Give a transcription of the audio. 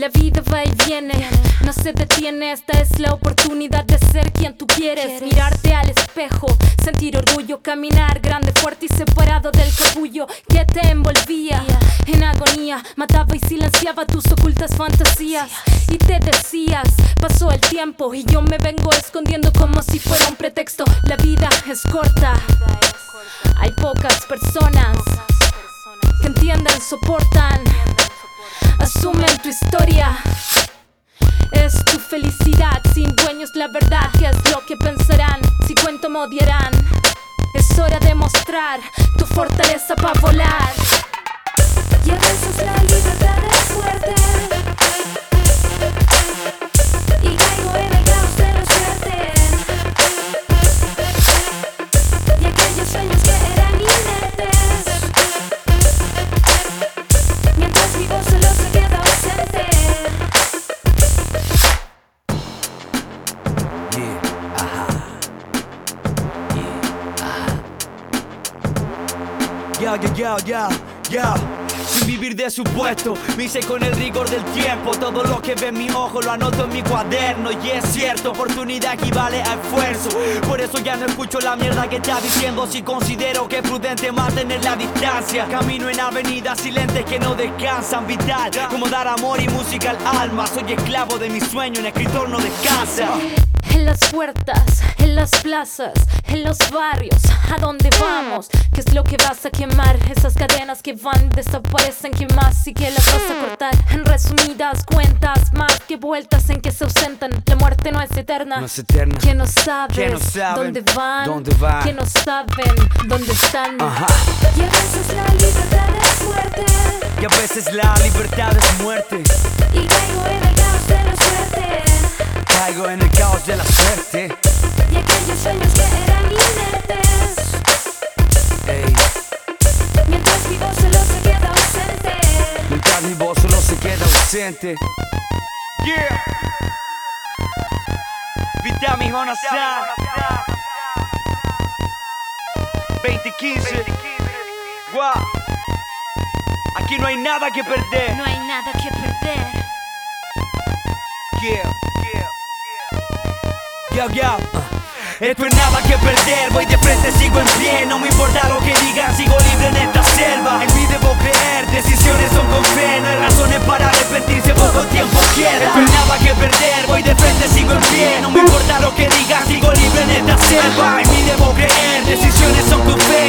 La vida va y viene, no se detiene. Esta es la oportunidad de ser quien tú quieres. Mirarte al espejo, sentir orgullo, caminar grande, fuerte y separado del capullo que te envolvía en agonía. Mataba y silenciaba tus ocultas fantasías. Y te decías, pasó el tiempo y yo me vengo escondiendo como si fuera un pretexto. La vida es corta, hay pocas personas que entiendan, soportan, asumen tu historia. Es tu felicidad, sin dueños la verdad. ¿Qué es lo que pensarán? Si cuento me odiarán. Es hora de mostrar tu fortaleza para volar. Y a veces la libertad es fuerte y caigo en el caos de la suerte. Y aquellos sueños que eran inertes, mientras vivo solo se queda ausente. Sin vivir de supuesto, me hice con el rigor del tiempo. Todo lo que ve en mi ojo lo anoto en mi cuaderno. Y es cierto, oportunidad equivale a esfuerzo. Por eso ya no escucho la mierda que está diciendo. Si considero que es prudente mantener la distancia. Camino en avenidas silentes que no descansan. Vital, como dar amor y música al alma. Soy esclavo de mi sueño, un escritor no descansa. En las puertas, en las plazas, en los barrios, ¿a dónde vamos? ¿Qué es lo que vas a quemar? Esas cadenas que van, desaparecen, ¿qué más? ¿Y qué las vas a cortar? En resumidas cuentas, más que vueltas en que se ausentan. La muerte no es eterna, No es eterna. que no sabes Que no saben dónde van, dónde van. que no saben dónde están. Y a veces la libertad es fuerte Y a veces la libertad es muerte. y caigo en el caos de la suerte. Caigo en el caos de la suerte. Y aquellos sueños que eran inertes, Ey, mientras vivo solo se queda ausente. mientras mi voz solo se queda ausente. Yeah. Vitami Honasan 2015. Guau. Aquí no hay nada que perder. No hay nada que perder. Esto es nada que perder, voy de frente, sigo en pie. No me importa lo que digan, sigo libre en esta selva. En mí debo creer, decisiones son con fe. No hay razones para arrepentirse, poco tiempo queda. Esto es nada que perder, voy de frente, sigo en pie. No me importa lo que digan, sigo libre en esta selva. En mí debo creer, decisiones son con fe.